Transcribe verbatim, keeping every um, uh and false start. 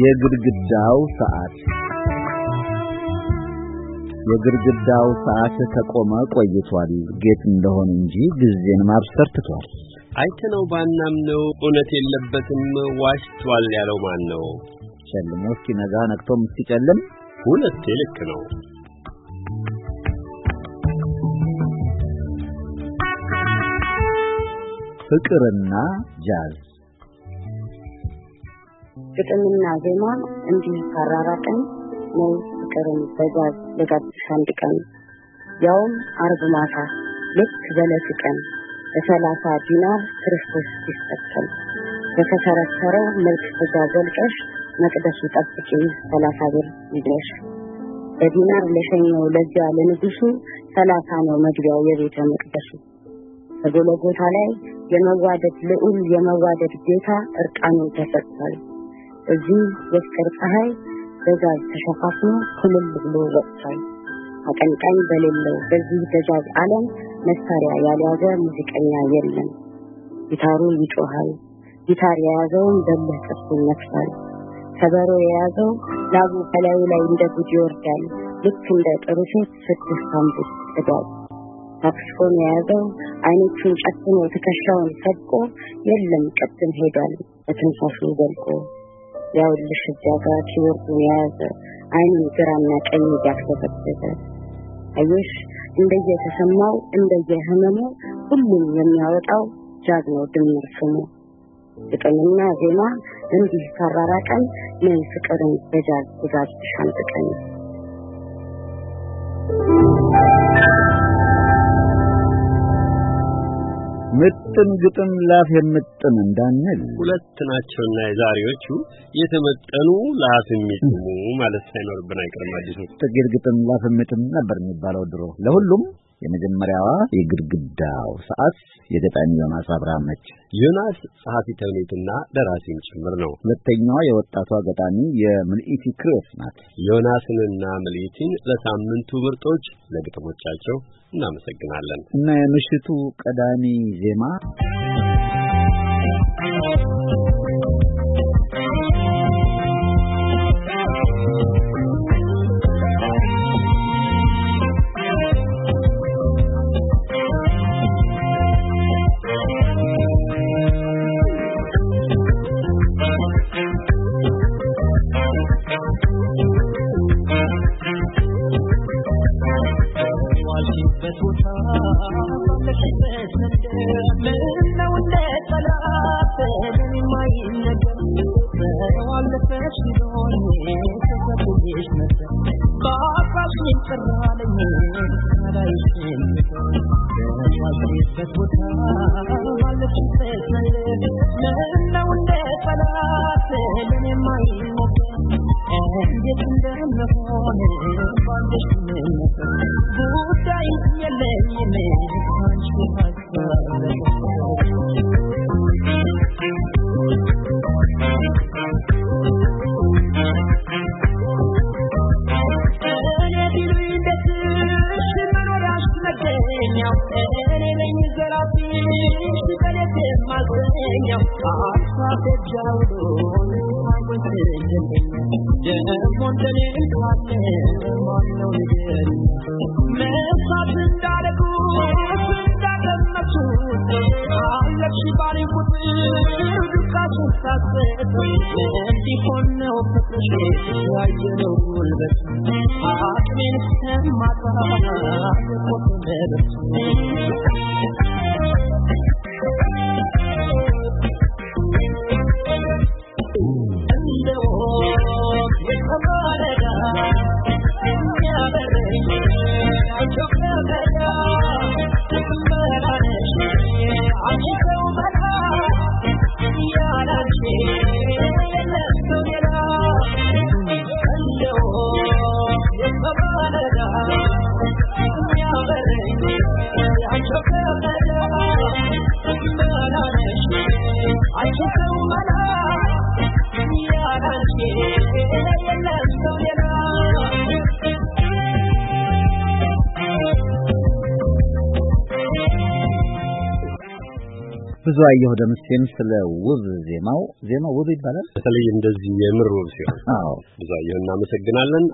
የግድግዳው ሰዓት የግድግዳው ሰዓት ተቆመ ቆይቷል ጌት እንደሆነ እንጂ ጊዜን ማብሰር ትቷል አይተነው ባናምነው እውነት የለበትም ዋሽቷል ያለው ማን ነው ጨልሞ እስኪነጋ ነግቶም እስኪጨልም ሁለት ልክ ነው ፍቅርና ጃዝ ግጥምና ዜማ እንዲህ ተራራቀን ነው ፍቅርን በጃዝ ለጋብቻ አንድ ቀን ያውም አርብ ማታ ልክ በለቱ ቀን በሰላሳ ዲናር ክርስቶስ ሲሰጠን በተሰረሰረ መልክ ተጃዘልቀሽ መቅደሱ ጠብቂ ሰላሳ ብር ይደሽ በዲናር ለሸኘው ለዚያ ለንጉሱ ሰላሳ ነው መግቢያው የቤተ መቅደሱ በጎልጎታ ላይ የመዋደድ ልዑል የመዋደድ ጌታ እርቃኑን ተሰጥቷል እዚህ የፍቅር ፀሐይ በጃዝ ተሸፋፍኖ ኩልል ብሎ ወጥቷል አቀንቃኝ በሌለው በዚህ በጃዝ ዓለም መሳሪያ ያልያዘ ሙዚቀኛ የለም ጊታሩ ይጮሃል ጊታር የያዘውን በልህ ጥርሱን ነክሳል ከበሮ የያዘው ላቡ በላዩ ላይ እንደ ጉድ ይወርዳል ልክ እንደ ጥሩ ሴት ስድስት አምቡት ይዳል ሳክስፎን የያዘው አይኖቹን ጨፍኖ ትከሻውን ሰብቆ የለም ቅድም ሄዷል በትንፋሹ ዘልቆ ያውልሽ እዚያጋ ኪቦርዱን የያዘ አይኑን ግራና ቀኝ ያክተተተ አይሽ እንደየተሰማው እንደየህመሙ ሁሉም የሚያወጣው ጃዝ ነው ድምር ስሙ ግጥምና ዜማ እንዲህ ተራራቀን ነው ፍቅርን በጃዝ በጃዝ ተሻንጥቀን ምጥን ግጥም ላፍ የምጥን እንዳንል ሁለት ናቸውና የዛሬዎቹ የተመጠኑ ላፍ የሚጥሙ ማለት ሳይኖርብን አይቀርም አዲሱ ጥቂት ግጥም ላፍ የምጥም ነበር የሚባለው ድሮ ለሁሉም የመጀመሪያዋ የግድግዳው ሰዓት የገጣሚ ዮናስ አብርሃም ነች ዮናስ ጸሐፊ ተውኔትና ደራሲም ጭምር ነው ሁለተኛዋ የወጣቷ ገጣሚ የምልኢቲ ክሬስ ናት ዮናስንና ምልኢቲን ለሳምንቱ ምርጦች ለግጥሞቻቸው እናመሰግናለን እና የምሽቱ ቀዳሚ ዜማ I'm ብዙአየሁ ደምሴም ስለ ውብ ዜማው ዜማው ውብ ይባላል በተለይ እንደዚህ የምር ውብ ሲሆን አዎ ብዙአየሁ እናመሰግናለን